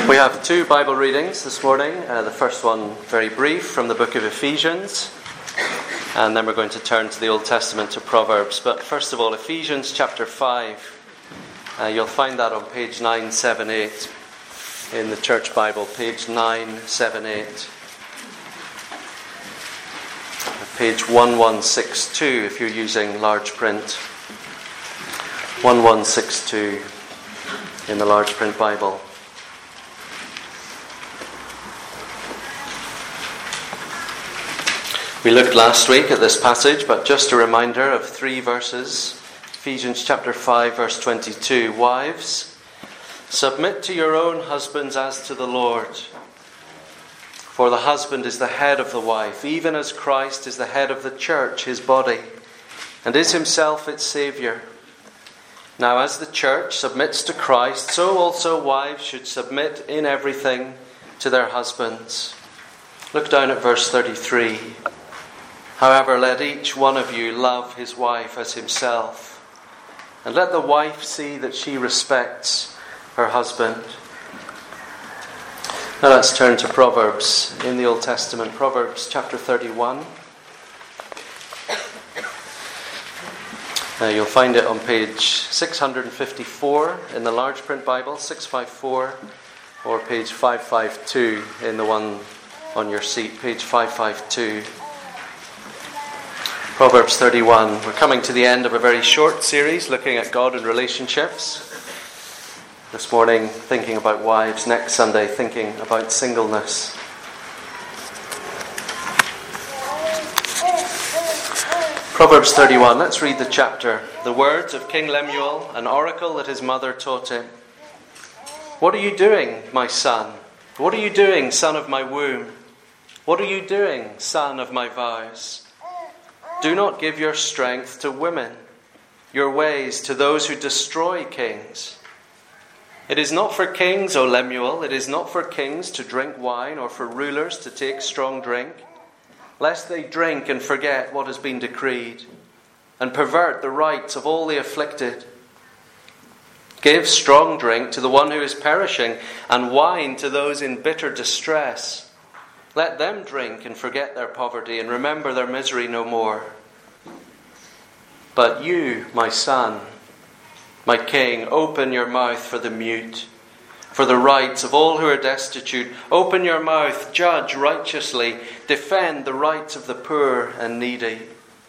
We have two Bible readings this morning. The first one very brief from the book of Ephesians, and then we're going to turn to the Old Testament, to Proverbs. But first of all, Ephesians chapter 5. You'll find that on page 978 in the Church Bible, page 978. Page 1162 if you're using large print. 1162 in the large print Bible. We looked last week at this passage, but just a reminder of three verses. Ephesians chapter 5, verse 22. Wives, submit to your own husbands as to the Lord. For the husband is the head of the wife, even as Christ is the head of the church, his body, and is himself its Saviour. Now as the church submits to Christ, so also wives should submit in everything to their husbands. Look down at verse 33. However, let each one of you love his wife as himself, and let the wife see that she respects her husband. Now let's turn to Proverbs in the Old Testament. Proverbs chapter 31. You'll find it on page 654 in the large print Bible, 654, or page 552 in the one on your seat, page 552. Proverbs 31. We're coming to the end of a very short series looking at God and relationships. This morning thinking about wives, next Sunday thinking about singleness. Proverbs 31, let's read the chapter. The words of King Lemuel, an oracle that his mother taught him. What are you doing, my son? What are you doing, son of my womb? What are you doing, son of my vows? Do not give your strength to women, your ways to those who destroy kings. It is not for kings, O Lemuel, it is not for kings to drink wine or for rulers to take strong drink, lest they drink and forget what has been decreed and pervert the rights of all the afflicted. Give strong drink to the one who is perishing and wine to those in bitter distress. Let them drink and forget their poverty and remember their misery no more. But you, my son, my king, open your mouth for the mute, for the rights of all who are destitute. Open your mouth, judge righteously, defend the rights of the poor and needy.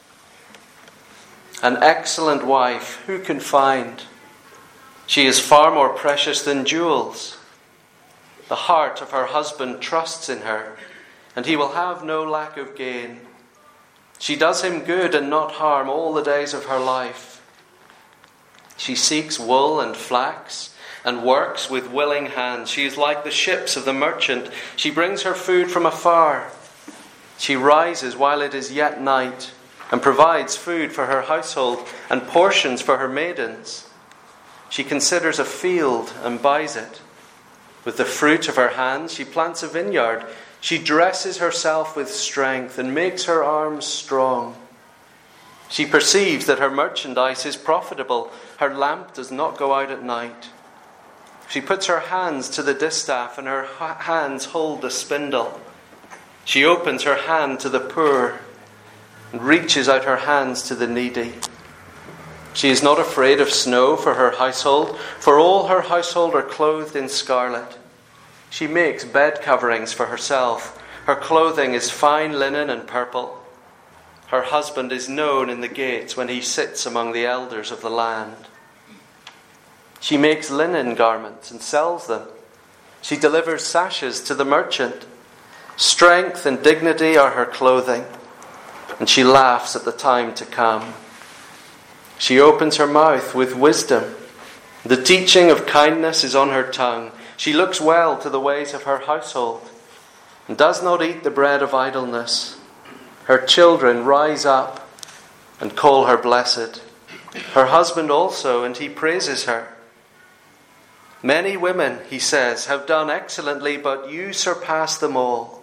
An excellent wife, who can find? She is far more precious than jewels. The heart of her husband trusts in her, and he will have no lack of gain. She does him good and not harm all the days of her life. She seeks wool and flax and works with willing hands. She is like the ships of the merchant. She brings her food from afar. She rises while it is yet night and provides food for her household and portions for her maidens. She considers a field and buys it. With the fruit of her hands she plants a vineyard. She dresses herself with strength and makes her arms strong. She perceives that her merchandise is profitable. Her lamp does not go out at night. She puts her hands to the distaff and her hands hold the spindle. She opens her hand to the poor and reaches out her hands to the needy. She is not afraid of snow for her household, for all her household are clothed in scarlet. She makes bed coverings for herself. Her clothing is fine linen and purple. Her husband is known in the gates when he sits among the elders of the land. She makes linen garments and sells them. She delivers sashes to the merchant. Strength and dignity are her clothing, and she laughs at the time to come. She opens her mouth with wisdom. The teaching of kindness is on her tongue. She looks well to the ways of her household and does not eat the bread of idleness. Her children rise up and call her blessed. Her husband also, and he praises her. Many women, he says, have done excellently, but you surpass them all.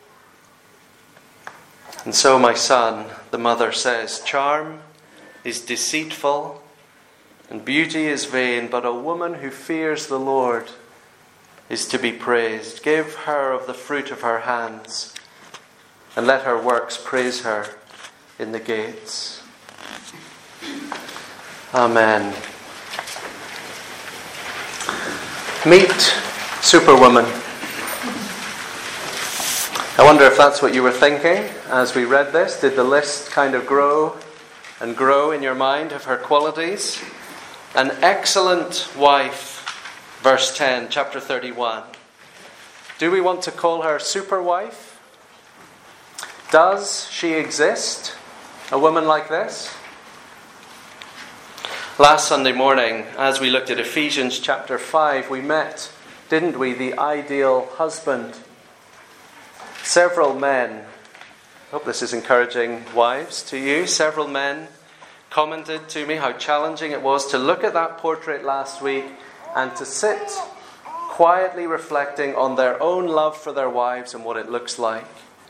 And so, my son, the mother says, charm is deceitful and beauty is vain, but a woman who fears the Lord is to be praised. Give her of the fruit of her hands, and let her works praise her in the gates. Amen. Meet Superwoman. I wonder if that's what you were thinking as we read this. Did the list kind of grow and grow in your mind of her qualities? An excellent wife, verse 10, chapter 31. Do we want to call her super wife? Does she exist? A woman like this? Last Sunday morning, as we looked at Ephesians chapter 5, we met, didn't we, the ideal husband. Several men, I hope this is encouraging wives to you, several men commented to me how challenging it was to look at that portrait last week and to sit quietly reflecting on their own love for their wives and what it looks like.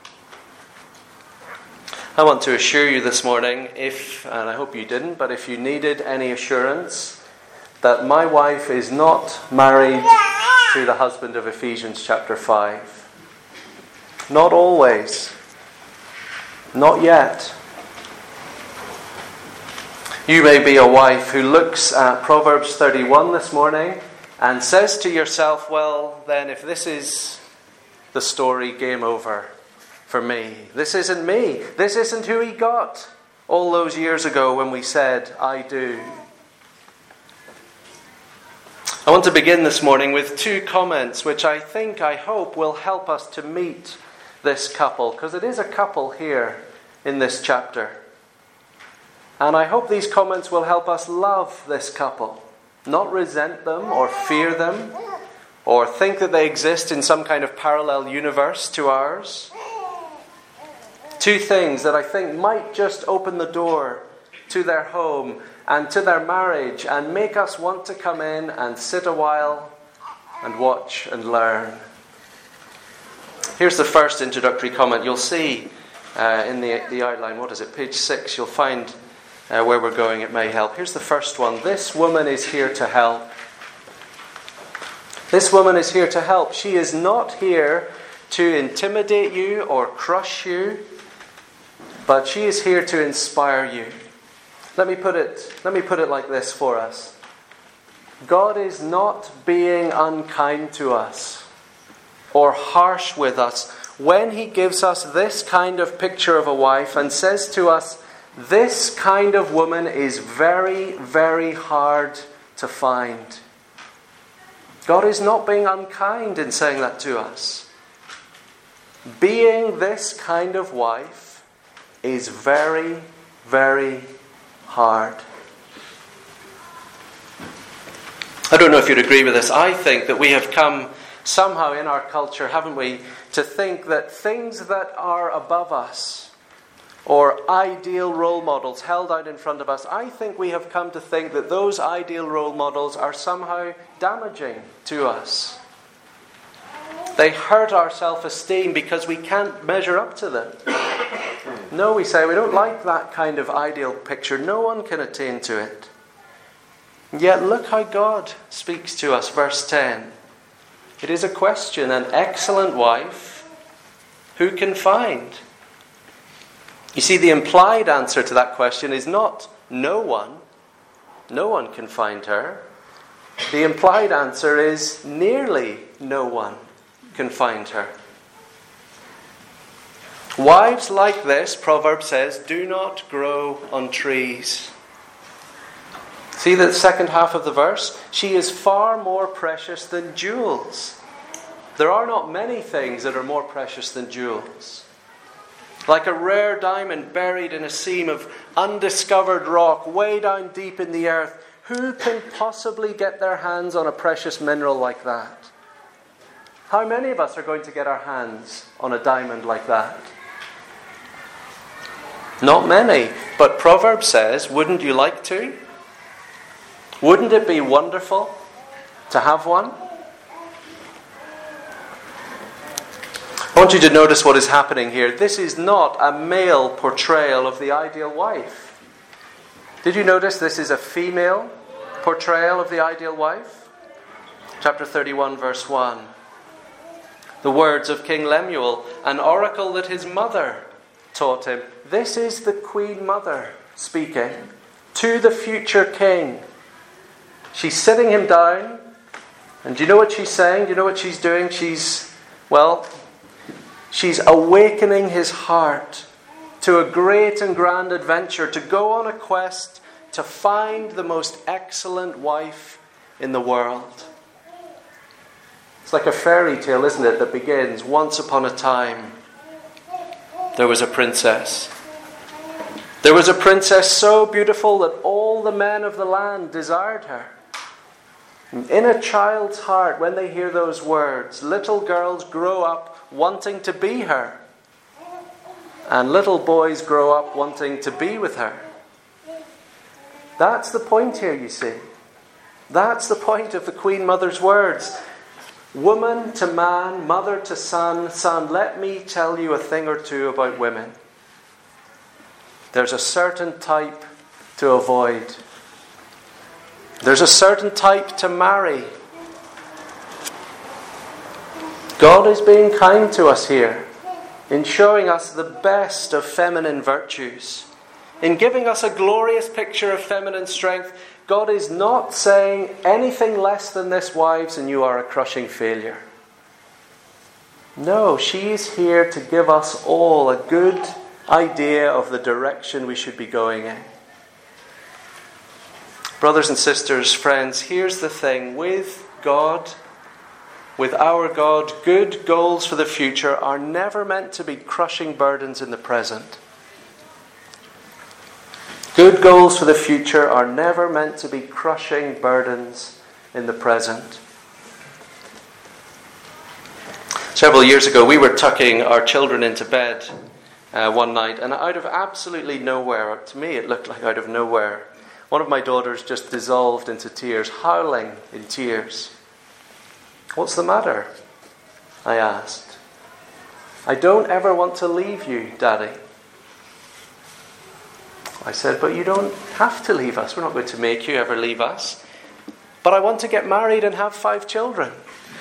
I want to assure you this morning, and I hope you didn't, but if you needed any assurance, that my wife is not married to the husband of Ephesians chapter 5. Not always. Not yet. You may be a wife who looks at Proverbs 31 this morning and says to yourself, well, then if this is the story, game over for me. This isn't me. This isn't who he got all those years ago when we said, I do. I want to begin this morning with two comments which I hope will help us to meet this couple, because it is a couple here in this chapter. And I hope these comments will help us love this couple, not resent them or fear them or think that they exist in some kind of parallel universe to ours. Two things that I think might just open the door to their home and to their marriage and make us want to come in and sit a while and watch and learn. Here's the first introductory comment. You'll see in the outline, what is it, page 6, you'll find where we're going. It may help. Here's the first one. This woman is here to help. This woman is here to help. She is not here to intimidate you or crush you, but she is here to inspire you. Let me put it like this for us. God is not being unkind to us or harsh with us when he gives us this kind of picture of a wife and says to us, this kind of woman is very, very hard to find. God is not being unkind in saying that to us. Being this kind of wife is very, very hard. I don't know if you'd agree with this. I think that we have come somehow in our culture, haven't we, to think that things that are above us or ideal role models held out in front of us, I think we have come to think that those ideal role models are somehow damaging to us. They hurt our self-esteem because we can't measure up to them. No, we say, we don't like that kind of ideal picture. No one can attain to it. Yet look how God speaks to us, verse 10. It is a question, an excellent wife, who can find? You see, the implied answer to that question is not no one. No one can find her. The implied answer is nearly no one can find her. Wives like this, Proverbs says, do not grow on trees. See the second half of the verse? She is far more precious than jewels. There are not many things that are more precious than jewels. Like a rare diamond buried in a seam of undiscovered rock way down deep in the earth, who can possibly get their hands on a precious mineral like that? How many of us are going to get our hands on a diamond like that? Not many. But Proverbs says, wouldn't you like to? Wouldn't it be wonderful to have one? I want you to notice what is happening here. This is not a male portrayal of the ideal wife. Did you notice this is a female portrayal of the ideal wife? Chapter 31, verse 1. The words of King Lemuel, an oracle that his mother taught him. This is the Queen Mother speaking to the future king. She's sitting him down, and do you know what she's saying? Do you know what she's doing? She's awakening his heart to a great and grand adventure, to go on a quest to find the most excellent wife in the world. It's like a fairy tale, isn't it, that begins, once upon a time, there was a princess. There was a princess so beautiful that all the men of the land desired her. In a child's heart, when they hear those words, little girls grow up wanting to be her. And little boys grow up wanting to be with her. That's the point here, you see. That's the point of the Queen Mother's words. Woman to man, mother to son, son, let me tell you a thing or two about women. There's a certain type to avoid. There's a certain type to marry. God is being kind to us here in showing us the best of feminine virtues. In giving us a glorious picture of feminine strength, God is not saying anything less than this, wives, and you are a crushing failure. No, she is here to give us all a good idea of the direction we should be going in. Brothers and sisters, friends, here's the thing. With God, with our God, good goals for the future are never meant to be crushing burdens in the present. Good goals for the future are never meant to be crushing burdens in the present. Several years ago, we were tucking our children into bed one night, and out of absolutely nowhere, to me it looked like out of nowhere, one of my daughters just dissolved into tears, howling in tears. "What's the matter?" I asked. "I don't ever want to leave you, Daddy." I said, "But you don't have to leave us. We're not going to make you ever leave us. But I want to get married and have 5 children."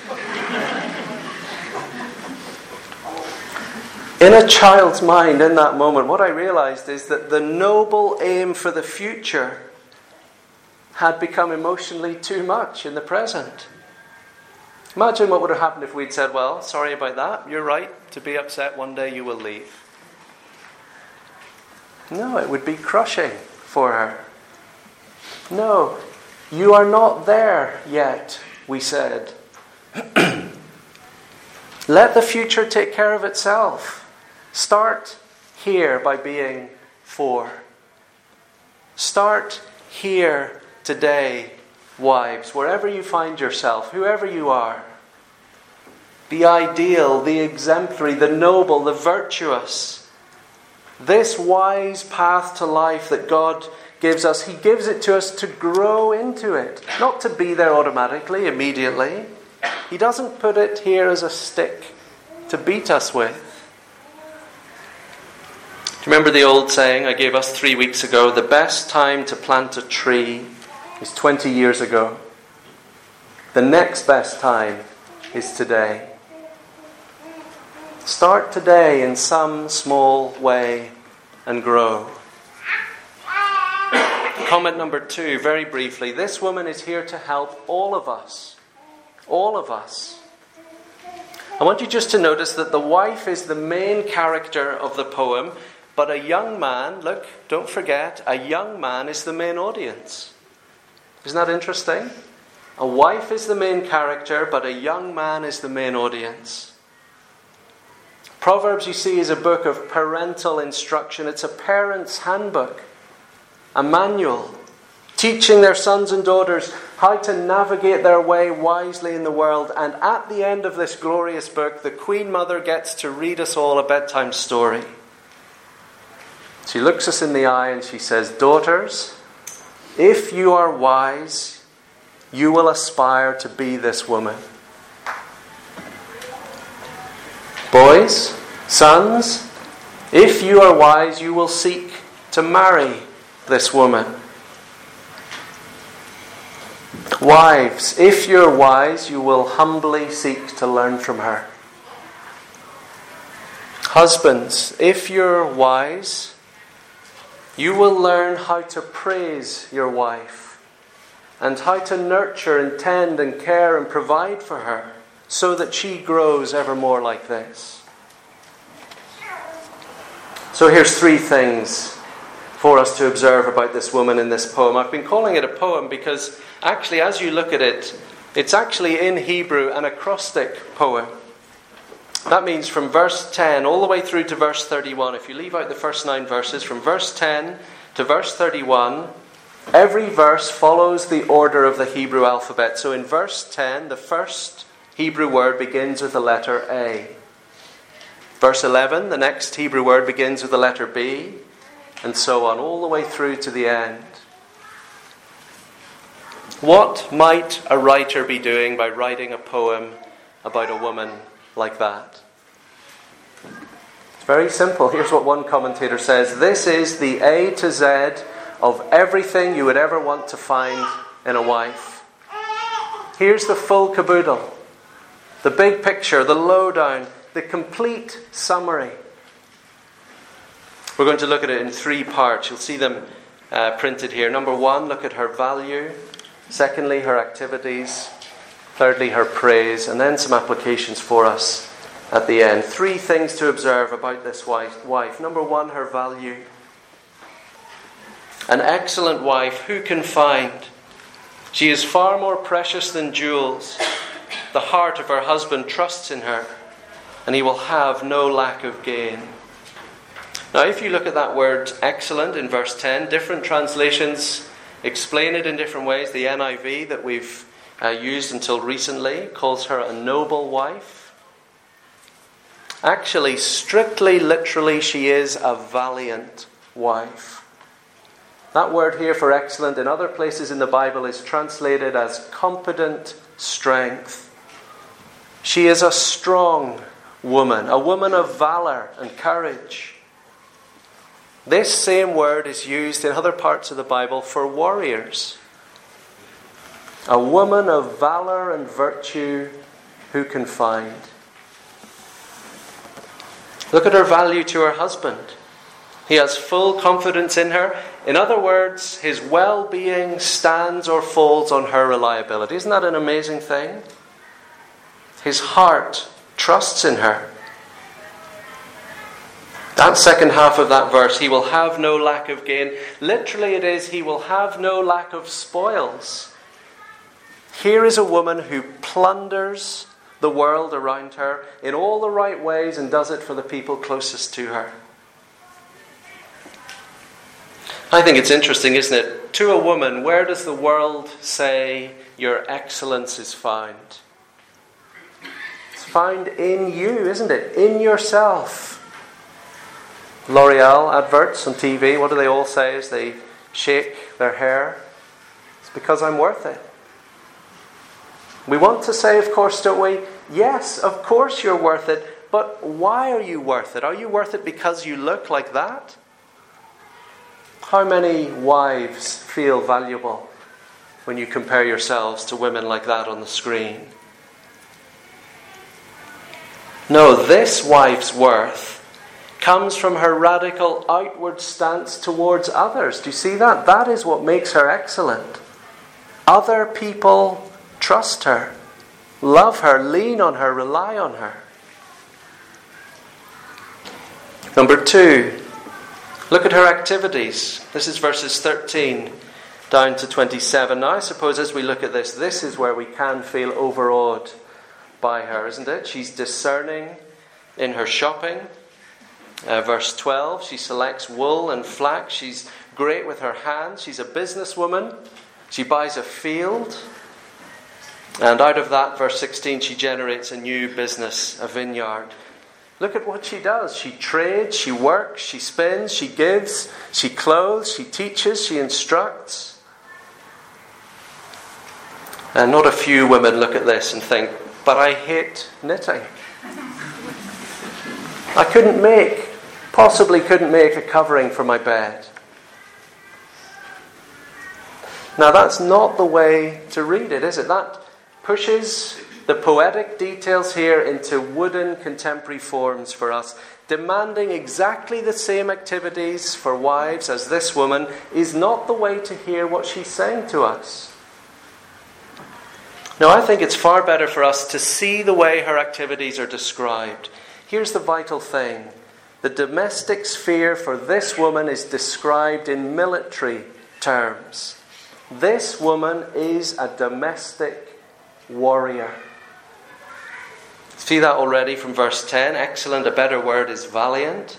In a child's mind, in that moment, what I realized is that the noble aim for the future had become emotionally too much in the present. Imagine what would have happened if we'd said, "Well, sorry about that. You're right to be upset. One day you will leave." No, it would be crushing for her. "No, you are not there yet," we said. Let the future take care of itself. Start here by being 4. Start here today, wives, wherever you find yourself, whoever you are. The ideal, the exemplary, the noble, the virtuous. This wise path to life that God gives us, He gives it to us to grow into it. Not to be there automatically, immediately. He doesn't put it here as a stick to beat us with. Do you remember the old saying I gave us 3 weeks ago? The best time to plant a tree is 20 years ago. The next best time is today. Start today in some small way and grow. Comment number 2, very briefly. This woman is here to help all of us. All of us. I want you just to notice that the wife is the main character of the poem, but a young man, look, don't forget, a young man is the main audience. Isn't that interesting? A wife is the main character, but a young man is the main audience. Proverbs, you see, is a book of parental instruction. It's a parent's handbook, a manual, teaching their sons and daughters how to navigate their way wisely in the world. And at the end of this glorious book, the Queen Mother gets to read us all a bedtime story. She looks us in the eye and she says, "Daughters, if you are wise, you will aspire to be this woman. Boys, sons, if you are wise, you will seek to marry this woman." Wives, if you're wise, you will humbly seek to learn from her. Husbands, if you're wise, you will learn how to praise your wife and how to nurture and tend and care and provide for her so that she grows ever more like this. So here's 3 things for us to observe about this woman in this poem. I've been calling it a poem because actually, as you look at it, it's actually in Hebrew an acrostic poem. That means from verse 10 all the way through to verse 31. If you leave out the first 9 verses, from verse 10 to verse 31, every verse follows the order of the Hebrew alphabet. So in verse 10, the first Hebrew word begins with the letter A. Verse 11, the next Hebrew word begins with the letter B, and so on, all the way through to the end. What might a writer be doing by writing a poem about a woman like that? It's very simple. Here's what one commentator says. This is the A to Z of everything you would ever want to find in a wife. Here's the full caboodle. The big picture, the lowdown, the complete summary. We're going to look at it in 3 parts. You'll see them printed here. Number 1, look at her value. Secondly, her activities. Thirdly, her praise. And then some applications for us at the end. 3 things to observe about this wife. Number 1, her value. An excellent wife, who can find? She is far more precious than jewels. The heart of her husband trusts in her, and he will have no lack of gain. Now, if you look at that word excellent in verse 10, different translations explain it in different ways. The NIV that we've used until recently calls her a noble wife. Actually, strictly, literally, she is a valiant wife. That word here for excellent in other places in the Bible is translated as competent strength. She is a strong woman, a woman of valor and courage. This same word is used in other parts of the Bible for warriors. A woman of valor and virtue, who can find? Look at her value to her husband. He has full confidence in her. In other words, his well-being stands or falls on her reliability. Isn't that an amazing thing? His heart trusts in her. That second half of that verse, he will have no lack of gain. Literally it is, he will have no lack of spoils. Here is a woman who plunders the world around her in all the right ways and does it for the people closest to her. I think it's interesting, isn't it? To a woman, where does the world say your excellence is found? It's found in you, isn't it? In yourself. L'Oreal adverts on TV, what do they all say as they shake their hair? It's because I'm worth it. We want to say, of course, don't we? Yes, of course you're worth it. But why are you worth it? Are you worth it because you look like that? How many wives feel valuable when you compare yourselves to women like that on the screen? No, this wife's worth comes from her radical outward stance towards others. Do you see that? That is what makes her excellent. Other people trust her, love her, lean on her, rely on her. Number 2, look at her activities. This is verses 13 down to 27. Now, I suppose as we look at this, this is where we can feel overawed by her, isn't it? She's discerning in her shopping. Verse 12, she selects wool and flax. She's great with her hands. She's a businesswoman. She buys a field. And out of that, verse 16, she generates a new business, a vineyard. Look at what she does. She trades, she works, she spins, she gives, she clothes, she teaches, she instructs. And not a few women look at this and think, but I hate knitting. I possibly couldn't make a covering for my bed. Now that's not the way to read it, is it? That pushes the poetic details here into wooden contemporary forms for us, demanding exactly the same activities for wives as this woman is not the way to hear what she's saying to us. Now I think it's far better for us to see the way her activities are described. Here's the vital thing. The domestic sphere for this woman is described in military terms. This woman is a domestic warrior. See that already from verse 10. Excellent, a better word is valiant.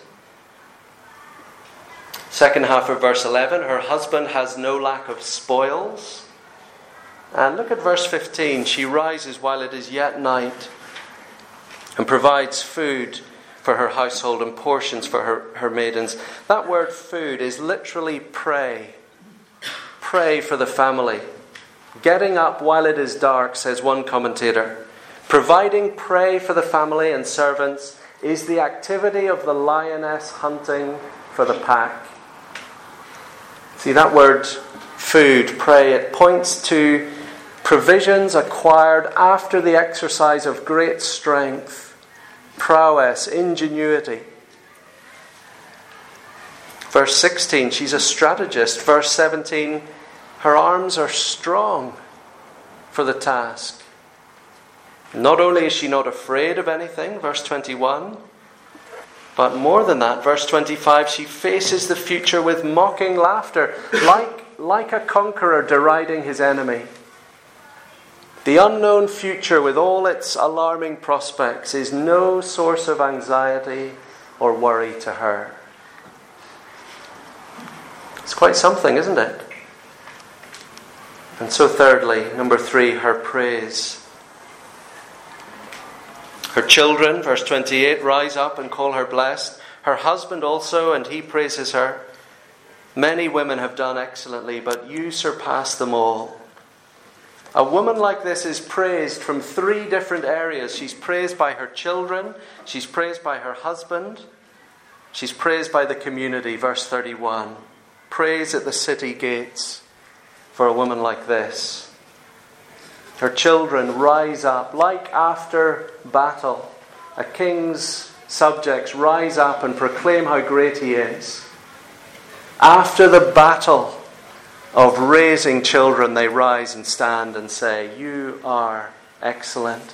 Second half of verse 11. Her husband has no lack of spoils. And look at verse 15. She rises while it is yet night and provides food for her household and portions for her maidens. That word food is literally pray. Pray for the family. Getting up while it is dark, says one commentator. Providing prey for the family and servants is the activity of the lioness hunting for the pack. See that word food, prey, it points to provisions acquired after the exercise of great strength, prowess, ingenuity. Verse 16, she's a strategist. Verse 17, her arms are strong for the task. Not only is she not afraid of anything, verse 21, but more than that, verse 25, she faces the future with mocking laughter, like a conqueror deriding his enemy. The unknown future with all its alarming prospects is no source of anxiety or worry to her. It's quite something, isn't it? And so thirdly, number 3, her praise. Her children, verse 28, rise up and call her blessed. Her husband also, and he praises her. Many women have done excellently, but you surpass them all. A woman like this is praised from 3 different areas. She's praised by her children. She's praised by her husband. She's praised by the community, verse 31. Praise at the city gates for a woman like this. Her children rise up like after battle. A king's subjects rise up and proclaim how great he is. After the battle of raising children, they rise and stand and say, "You are excellent."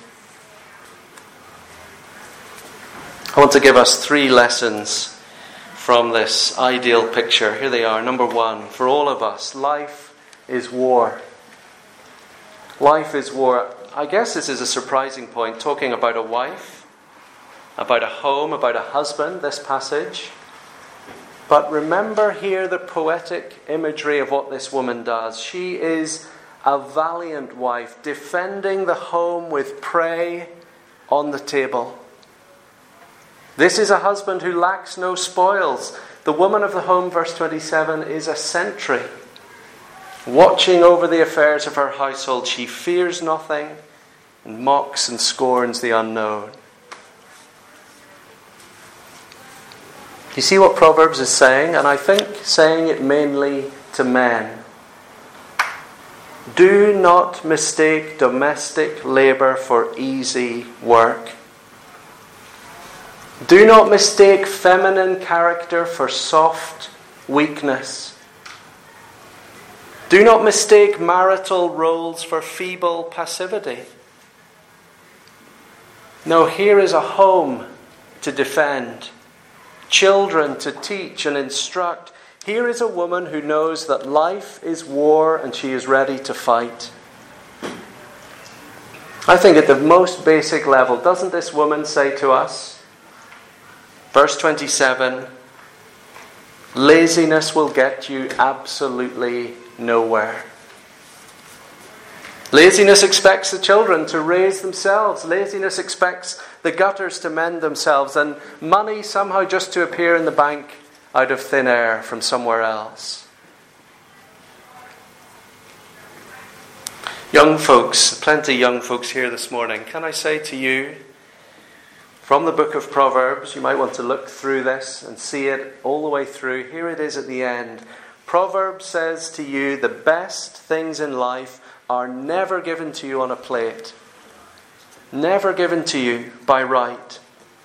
I want to give us 3 lessons from this ideal picture. Here they are. Number 1, for all of us, life is war. Life is war. I guess this is a surprising point, talking about a wife, about a home, about a husband, this passage. But remember here the poetic imagery of what this woman does. She is a valiant wife, defending the home with prey on the table. This is a husband who lacks no spoils. The woman of the home, verse 27, is a sentry. Watching over the affairs of her household, she fears nothing and mocks and scorns the unknown. You see what Proverbs is saying? And I think saying it mainly to men. Do not mistake domestic labour for easy work. Do not mistake feminine character for soft weakness. Do not mistake marital roles for feeble passivity. No, here is a home to defend, children to teach and instruct. Here is a woman who knows that life is war and she is ready to fight. I think at the most basic level, doesn't this woman say to us, verse 27, laziness will get you absolutely nowhere. Laziness expects the children to raise themselves. Laziness expects the gutters to mend themselves, and money somehow just to appear in the bank out of thin air from somewhere else. Young folks, plenty of young folks here this morning. Can I say to you, from the book of Proverbs, you might want to look through this and see it all the way through. Here it is at the end. Proverbs says to you, the best things in life are never given to you on a plate. Never given to you by right.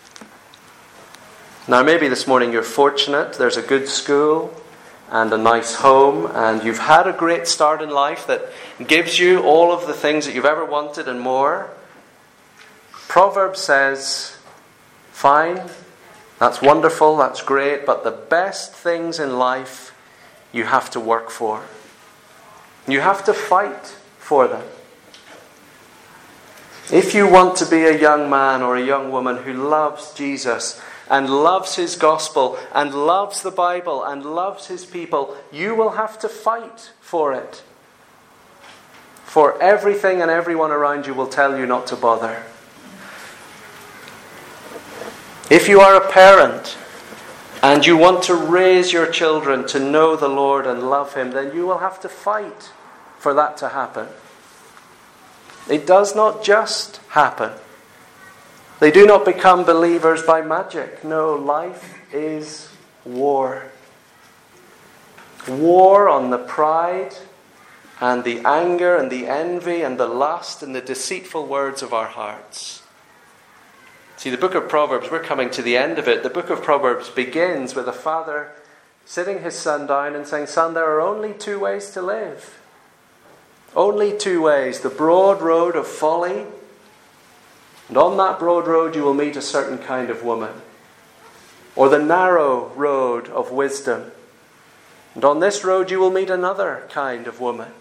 Now maybe this morning you're fortunate. There's a good school and a nice home, and you've had a great start in life that gives you all of the things that you've ever wanted and more. Proverbs says, fine, that's wonderful, that's great, but the best things in life you have to work for. You have to fight for them. If you want to be a young man or a young woman who loves Jesus and loves his gospel and loves the Bible and loves his people, you will have to fight for it. For everything and everyone around you will tell you not to bother. If you are a parent and you want to raise your children to know the Lord and love him, then you will have to fight for that to happen. It does not just happen. They do not become believers by magic. No, life is war. War on the pride and the anger and the envy and the lust and the deceitful words of our hearts. See, the book of Proverbs, we're coming to the end of it. The book of Proverbs begins with a father sitting his son down and saying, son, there are only two ways to live. Only two ways. The broad road of folly, and on that broad road you will meet a certain kind of woman. Or the narrow road of wisdom, and on this road you will meet another kind of woman.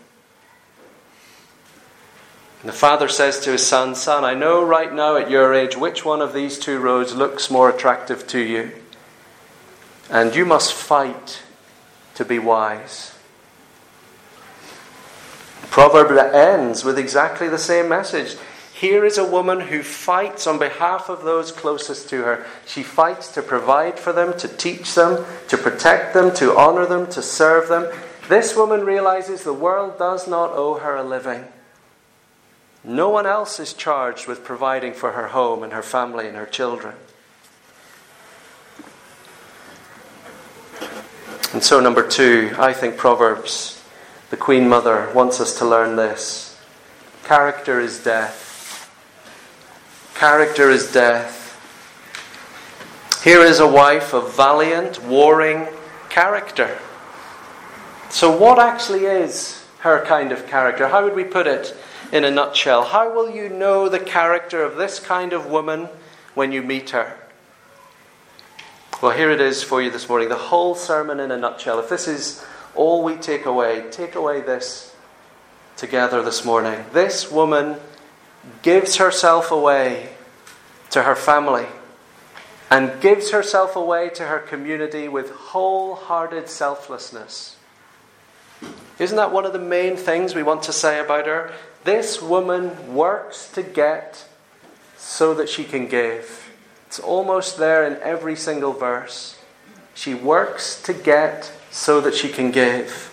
And the father says to his son, son, I know right now at your age which one of these two roads looks more attractive to you. And you must fight to be wise. The proverb ends with exactly the same message. Here is a woman who fights on behalf of those closest to her. She fights to provide for them, to teach them, to protect them, to honor them, to serve them. This woman realizes the world does not owe her a living. No one else is charged with providing for her home and her family and her children. And so, number two, I think Proverbs, the Queen Mother, wants us to learn this. Character is death. Character is death. Here is a wife of valiant, warring character. So what actually is her kind of character? How would we put it in a nutshell? How will you know the character of this kind of woman when you meet her? Well, here it is for you this morning. The whole sermon in a nutshell. If this is all we take away this together this morning. This woman gives herself away to her family and gives herself away to her community with wholehearted selflessness. Isn't that one of the main things we want to say about her? This woman works to get so that she can give. It's almost there in every single verse. She works to get so that she can give.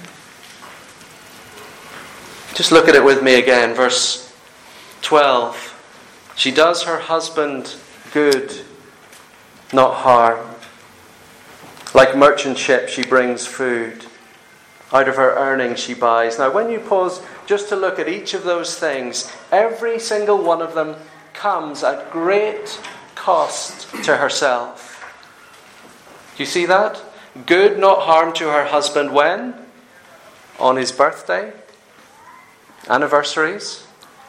Just look at it with me again, verse 12. She does her husband good, not harm. Like merchant ships, she brings food. Out of her earnings she buys. Now when you pause just to look at each of those things, every single one of them comes at great cost to herself. Do you see that? Good, not harm to her husband when? On his birthday? Anniversaries?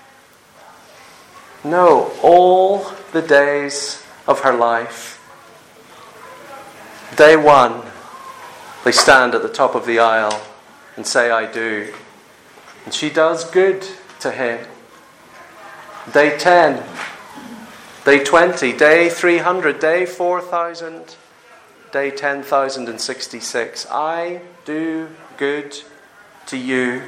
No, all the days of her life. Day one, they stand at the top of the aisle and say, I do. And she does good to him. Day 10, day 20, day 300, day 4,000, day 10,066. I do good to you.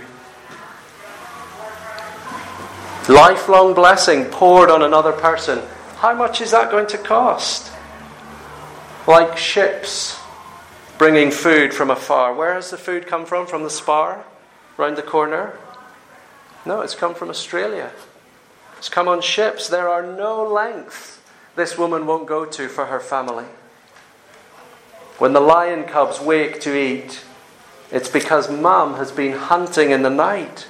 Lifelong blessing poured on another person. How much is that going to cost? Like ships bringing food from afar. Where has the food come from? From the spar? Round the corner? No, it's come from Australia. It's come on ships. There are no lengths this woman won't go to for her family. When the lion cubs wake to eat, It's because Mum has been hunting in the night.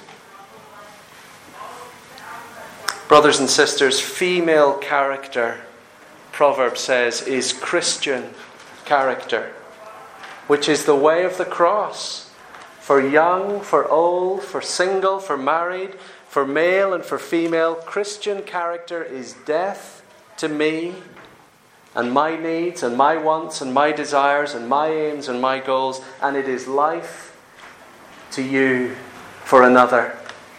Brothers and sisters, female character, Proverbs says, is Christian character, which is the way of the cross. For young, for old, for single, for married, for male and for female, Christian character is death to me and my needs and my wants and my desires and my aims and my goals, and it is life to you for another.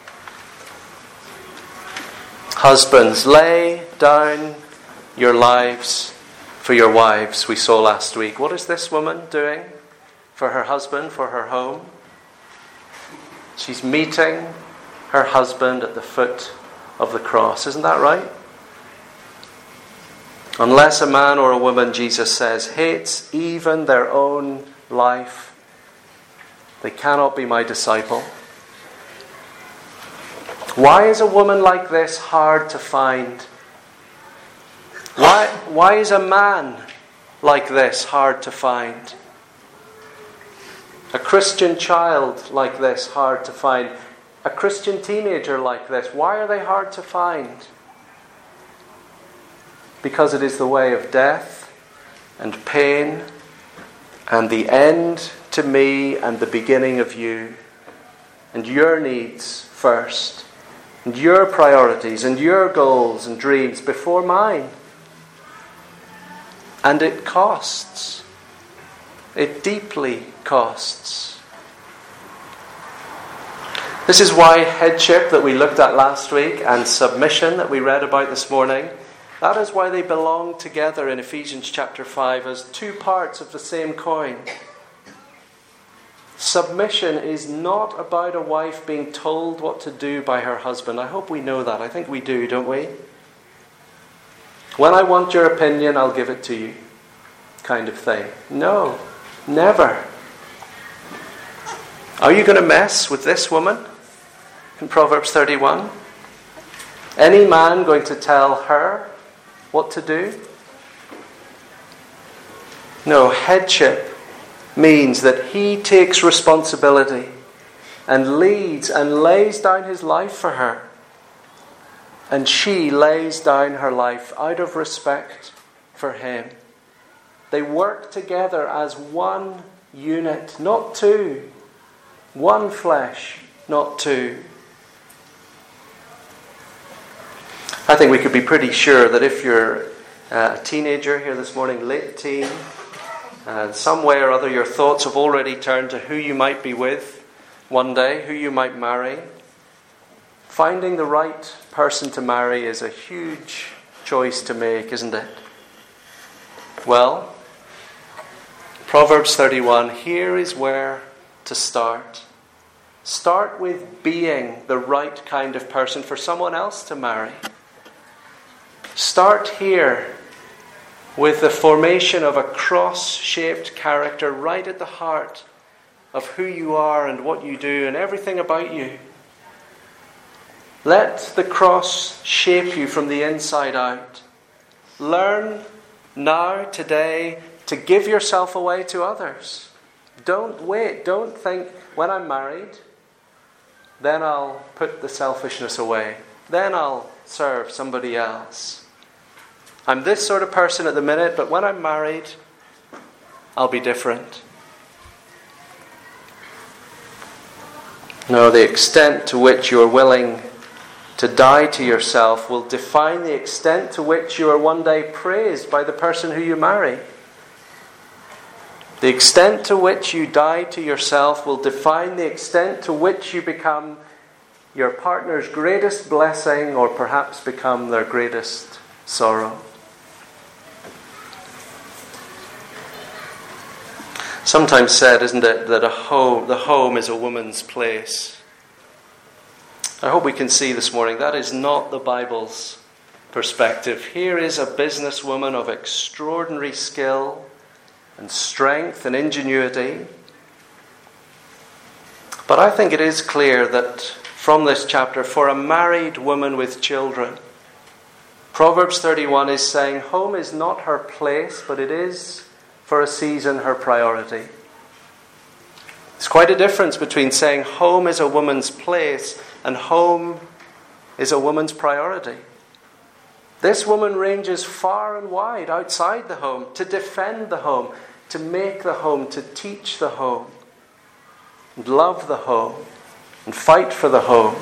Husbands, lay down your lives for your wives, we saw last week. What is this woman doing for her husband, for her home? She's meeting her husband at the foot of the cross. Isn't that right? Unless a man or a woman, Jesus says, hates even their own life, they cannot be my disciple. Why is a woman like this hard to find? Why is a man like this hard to find? A Christian child like this hard to find? A Christian teenager like this, why are they hard to find? Because it is the way of death and pain and the end to me and the beginning of you, and your needs first, and your priorities and your goals and dreams before mine. And it costs. It deeply costs. This is why headship that we looked at last week and submission that we read about this morning, that is why they belong together in Ephesians chapter 5 as two parts of the same coin. Submission is not about a wife being told what to do by her husband. I hope we know that. I think we do, don't we? When I want your opinion, I'll give it to you, kind of thing. No, never. Are you going to mess with this woman in Proverbs 31? Any man going to tell her what to do? No, headship means that he takes responsibility and leads and lays down his life for her. And she lays down her life out of respect for him. They work together as one unit, not two. One flesh, not two. I think we could be pretty sure that if you're a teenager here this morning, late teen, some way or other your thoughts have already turned to who you might be with one day, who you might marry. Finding the right person to marry is a huge choice to make, isn't it? Well, Proverbs 31, here is where to start. Start with being the right kind of person for someone else to marry. Start here with the formation of a cross-shaped character right at the heart of who you are and what you do and everything about you. Let the cross shape you from the inside out. Learn now, today, to give yourself away to others. Don't wait. Don't think, when I'm married, then I'll put the selfishness away. Then I'll serve somebody else. I'm this sort of person at the minute, but when I'm married, I'll be different. No, the extent to which you are willing to die to yourself will define the extent to which you are one day praised by the person who you marry. The extent to which you die to yourself will define the extent to which you become your partner's greatest blessing or perhaps become their greatest sorrow. Sometimes said, isn't it, that the home is a woman's place. I hope we can see this morning that is not the Bible's perspective. Here is a businesswoman of extraordinary skill and strength and ingenuity. But I think it is clear that from this chapter, for a married woman with children, Proverbs 31 is saying home is not her place, but it is for a season her priority. There's quite a difference between saying home is a woman's place and home is a woman's priority. This woman ranges far and wide outside the home to defend the home, to make the home, to teach the home, and love the home, and fight for the home.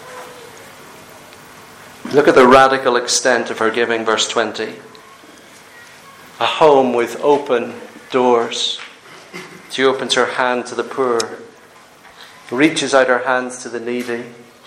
Look at the radical extent of her giving, verse 20. A home with open doors. She opens her hand to the poor, reaches out her hands to the needy.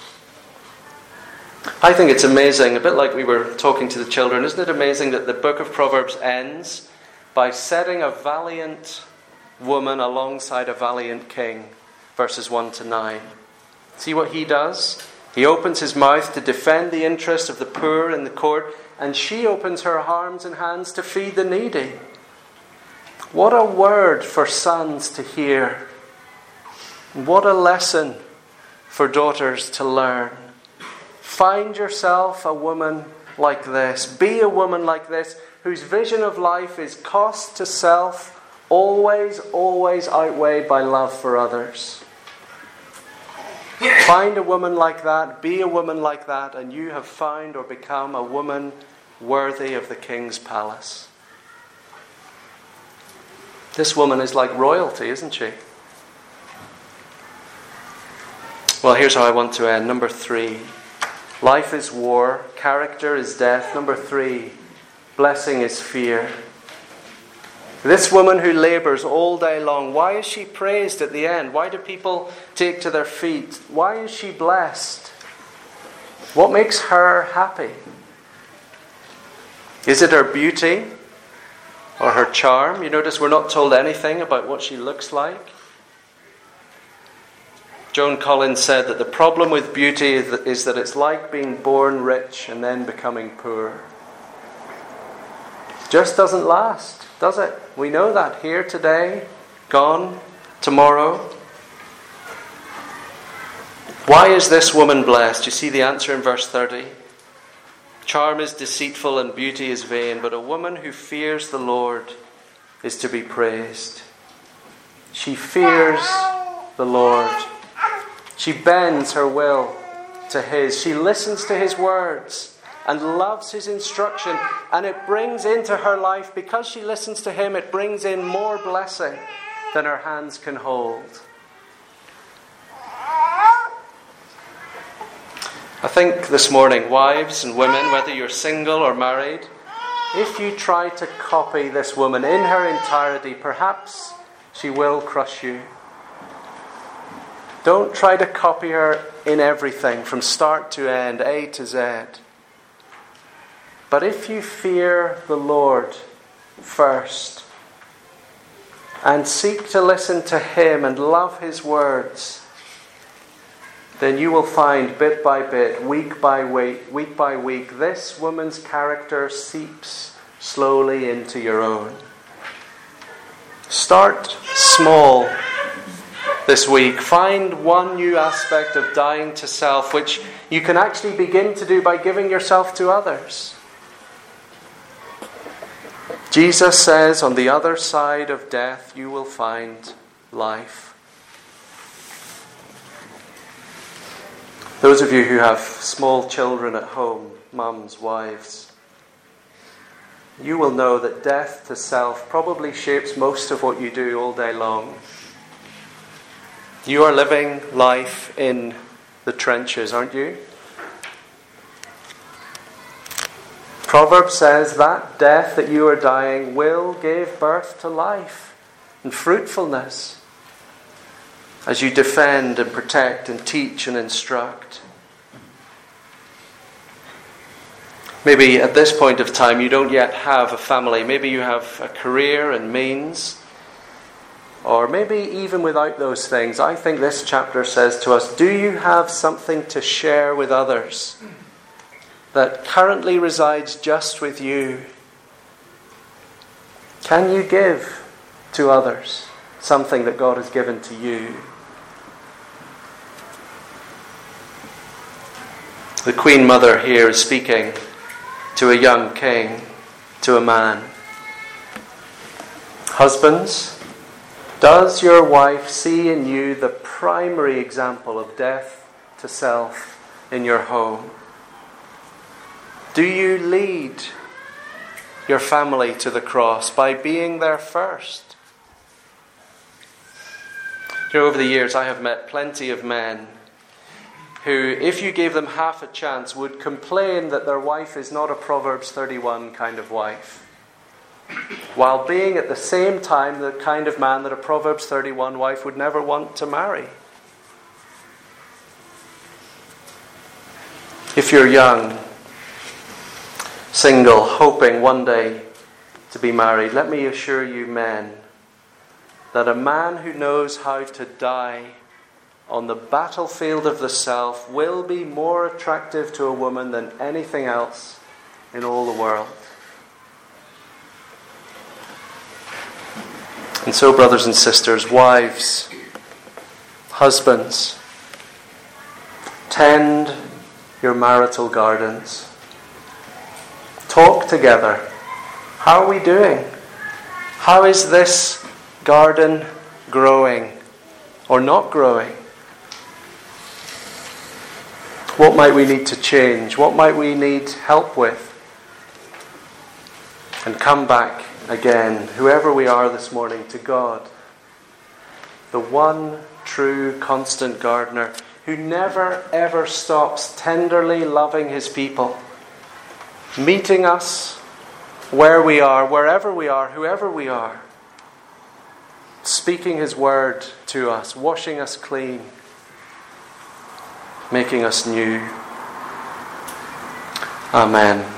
I think it's amazing, a bit like we were talking to the children, isn't it amazing that the book of Proverbs ends by setting a valiant woman alongside a valiant king, verses 1 to 9. See what he does? He opens his mouth to defend the interests of the poor in the court, and she opens her arms and hands to feed the needy. What a word for sons to hear. What a lesson for daughters to learn. Find yourself a woman like this. Be a woman like this, whose vision of life is cost to self, always, always outweighed by love for others. Find a woman like that, be a woman like that, and you have found or become a woman worthy of the king's palace. This woman is like royalty, isn't she? Well, here's how I want to end. Number 3. Life is war. Character is death. Number 3. Blessing is fear. This woman who labours all day long, why is she praised at the end? Why do people take to their feet? Why is she blessed? What makes her happy? Is it her beauty? Or her charm? You notice we're not told anything about what she looks like. Joan Collins said that the problem with beauty is that it's like being born rich and then becoming poor. It just doesn't last, does it? We know that. Here today, gone tomorrow. Why is this woman blessed? You see the answer in verse 30. Charm is deceitful and beauty is vain, but a woman who fears the Lord is to be praised. She fears the Lord. She bends her will to His. She listens to His words and loves His instruction. And it brings into her life, because she listens to Him, it brings in more blessing than her hands can hold. I think this morning, wives and women, whether you're single or married, if you try to copy this woman in her entirety, perhaps she will crush you. Don't try to copy her in everything, from start to end, A to Z. But if you fear the Lord first, and seek to listen to Him and love His words, then you will find bit by bit, week by week, this woman's character seeps slowly into your own. Start small this week. Find one new aspect of dying to self, which you can actually begin to do by giving yourself to others. Jesus says, on the other side of death, you will find life. Those of you who have small children at home, mums, wives, you will know that death to self probably shapes most of what you do all day long. You are living life in the trenches, aren't you? Proverbs says that death that you are dying will give birth to life and fruitfulness as you defend and protect and teach and instruct. Maybe at this point of time you don't yet have a family. Maybe you have a career and means. Or maybe even without those things, I think this chapter says to us, do you have something to share with others that currently resides just with you? Can you give to others something that God has given to you? The Queen Mother here is speaking to a young king, to a man. Husbands, Does your wife see in you the primary example of death to self in your home? Do you lead your family to the cross by being there first? You know, over the years I have met plenty of men who, if you gave them half a chance, would complain that their wife is not a Proverbs 31 kind of wife, while being at the same time the kind of man that a Proverbs 31 wife would never want to marry. If you're young, single, hoping one day to be married, let me assure you, men, that a man who knows how to die on the battlefield of the self will be more attractive to a woman than anything else in all the world. And so, brothers and sisters, wives, husbands, tend your marital gardens. Talk together. How are we doing? How is this garden growing or not growing? What might we need to change? What might we need help with? And come back again, whoever we are this morning, to God, the one true constant gardener who never ever stops tenderly loving his people, meeting us where we are, wherever we are, whoever we are, speaking his word to us, washing us clean, making us new. Amen.